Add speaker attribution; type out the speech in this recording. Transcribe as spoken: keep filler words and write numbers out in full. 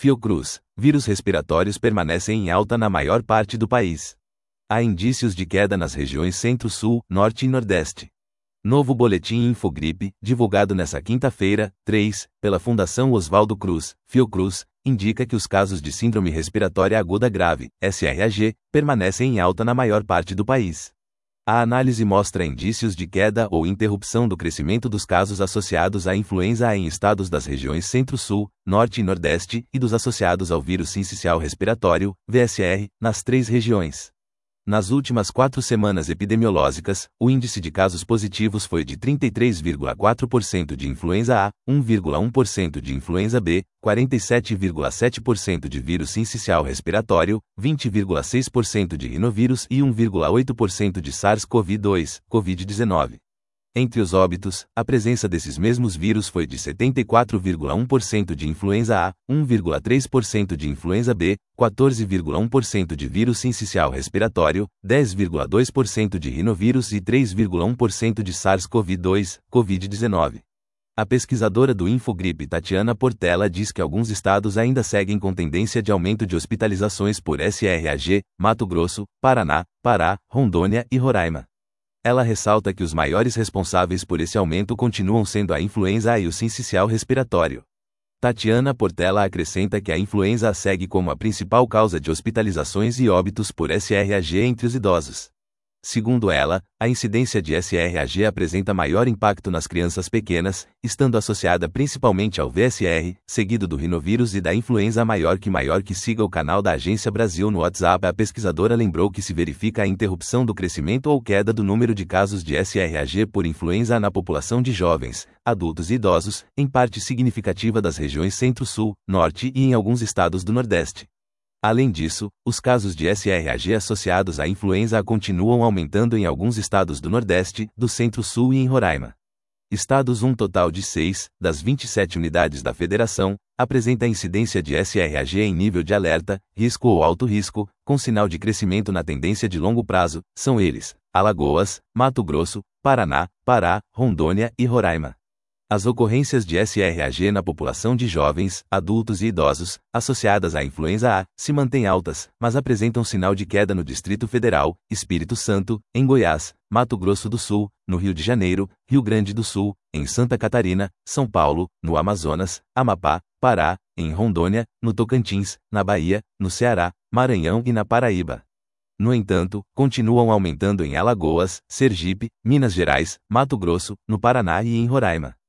Speaker 1: Fiocruz, vírus respiratórios permanecem em alta na maior parte do país. Há indícios de queda nas regiões Centro-Sul, Norte e Nordeste. Novo boletim Infogripe, divulgado nesta quinta-feira, três, pela Fundação Oswaldo Cruz, Fiocruz, indica que os casos de Síndrome Respiratória Aguda Grave, S R A G, permanecem em alta na maior parte do país. A análise mostra indícios de queda ou interrupção do crescimento dos casos associados à influenza A em estados das regiões Centro-Sul, Norte e Nordeste e dos associados ao vírus sincicial respiratório, V S R, nas três regiões. Nas últimas quatro semanas epidemiológicas, o índice de casos positivos foi de trinta e três vírgula quatro por cento de influenza A, um vírgula um por cento de influenza B, quarenta e sete vírgula sete por cento de vírus sincicial respiratório, vinte vírgula seis por cento de rinovírus e um vírgula oito por cento de SARS-CoV dois, covid dezenove. Entre os óbitos, a presença desses mesmos vírus foi de setenta e quatro vírgula um por cento de influenza A, um vírgula três por cento de influenza B, quatorze vírgula um por cento de vírus sincicial respiratório, dez vírgula dois por cento de rinovírus e três vírgula um por cento de SARS-CoV dois, covid dezenove. A pesquisadora do Infogripe Tatiana Portela diz que alguns estados ainda seguem com tendência de aumento de hospitalizações por S R A G, Mato Grosso, Paraná, Pará, Rondônia e Roraima. Ela ressalta que os maiores responsáveis por esse aumento continuam sendo a influenza A e o sincicial respiratório. Tatiana Portela acrescenta que a influenza A segue como a principal causa de hospitalizações e óbitos por S R A G entre os idosos. Segundo ela, a incidência de S R A G apresenta maior impacto nas crianças pequenas, estando associada principalmente ao V S R, seguido do rinovírus e da influenza maior que maior que siga o canal da Agência Brasil no WhatsApp. A pesquisadora lembrou que se verifica a interrupção do crescimento ou queda do número de casos de S R A G por influenza na população de jovens, adultos e idosos, em parte significativa das regiões Centro-Sul, Norte e em alguns estados do Nordeste. Além disso, os casos de S R A G associados à influenza continuam aumentando em alguns estados do Nordeste, do Centro-Sul e em Roraima. Estados Um total de seis, das vinte e sete unidades da Federação, apresenta incidência de S R A G em nível de alerta, risco ou alto risco, com sinal de crescimento na tendência de longo prazo, são eles: Alagoas, Mato Grosso, Paraná, Pará, Rondônia e Roraima. As ocorrências de S R A G na população de jovens, adultos e idosos, associadas à influenza A, se mantêm altas, mas apresentam sinal de queda no Distrito Federal, Espírito Santo, em Goiás, Mato Grosso do Sul, no Rio de Janeiro, Rio Grande do Sul, em Santa Catarina, São Paulo, no Amazonas, Amapá, Pará, em Rondônia, no Tocantins, na Bahia, no Ceará, Maranhão e na Paraíba. No entanto, continuam aumentando em Alagoas, Sergipe, Minas Gerais, Mato Grosso, no Paraná e em Roraima.